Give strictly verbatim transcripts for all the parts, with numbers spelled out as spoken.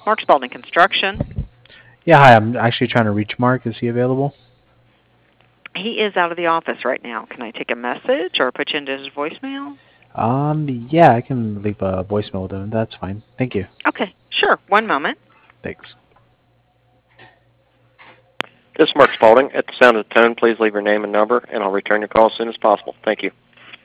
Mark Spalding Construction. Yeah, hi. I'm actually trying to reach Mark. Is he available? He is out of the office right now. Can I take a message or put you into his voicemail? Um, yeah, I can leave a voicemail with him. That's fine. Thank you. Okay, sure. One moment. Thanks. This is Mark Spalding. At the sound of the tone, please leave your name and number, and I'll return your call as soon as possible. Thank you.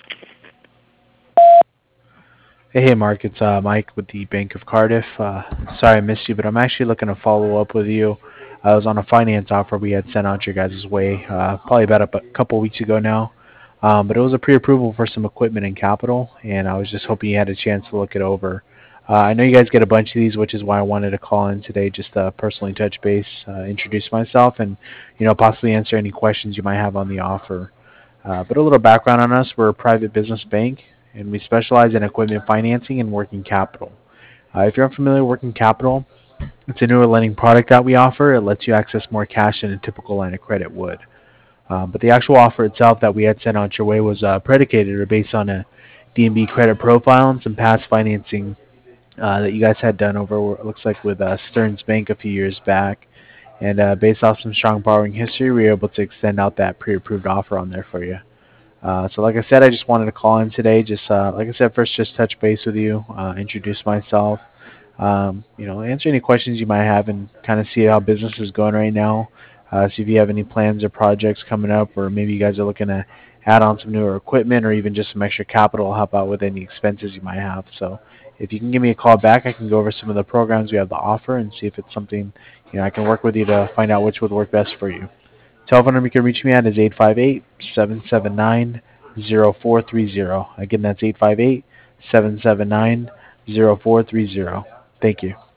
Hey, hey, Mark. It's uh, Mike with the Bank of Cardiff. Uh, sorry I missed you, but I'm actually looking to follow up with you. I was on a finance offer we had sent out your guys' way uh, probably about a, a couple weeks ago now. Um, but it was a pre-approval for some equipment and capital, and I was just hoping you had a chance to look it over. Uh, I know you guys get a bunch of these, which is why I wanted to call in today just to personally touch base, uh, introduce myself, and you know possibly answer any questions you might have on the offer. Uh, but a little background on us: we're a private business bank, and we specialize in equipment financing and working capital. Uh, if you're unfamiliar with working capital, it's a newer lending product that we offer. It lets you access more cash than a typical line of credit would. Um, but the actual offer itself that we had sent out your way was uh, predicated or based on a D N B credit profile and some past financing uh, that you guys had done over, it looks like with uh, Stearns Bank a few years back. And uh, based off some strong borrowing history, we were able to extend out that pre-approved offer on there for you. Uh, so like I said, I just wanted to call in today. Just uh, like I said, first just touch base with you, uh, introduce myself, um, you know, answer any questions you might have, and kind of see how business is going right now. Uh, see if you have any plans or projects coming up, or maybe you guys are looking to add on some newer equipment, or even just some extra capital to help out with any expenses you might have. So if you can give me a call back, I can go over some of the programs we have to offer and see if it's something you know I can work with you to find out which would work best for you. Telephone number you can reach me at is eight five eight, seven seven nine, zero four three zero. Again, that's eight five eight, seven seven nine, zero four three zero. Thank you.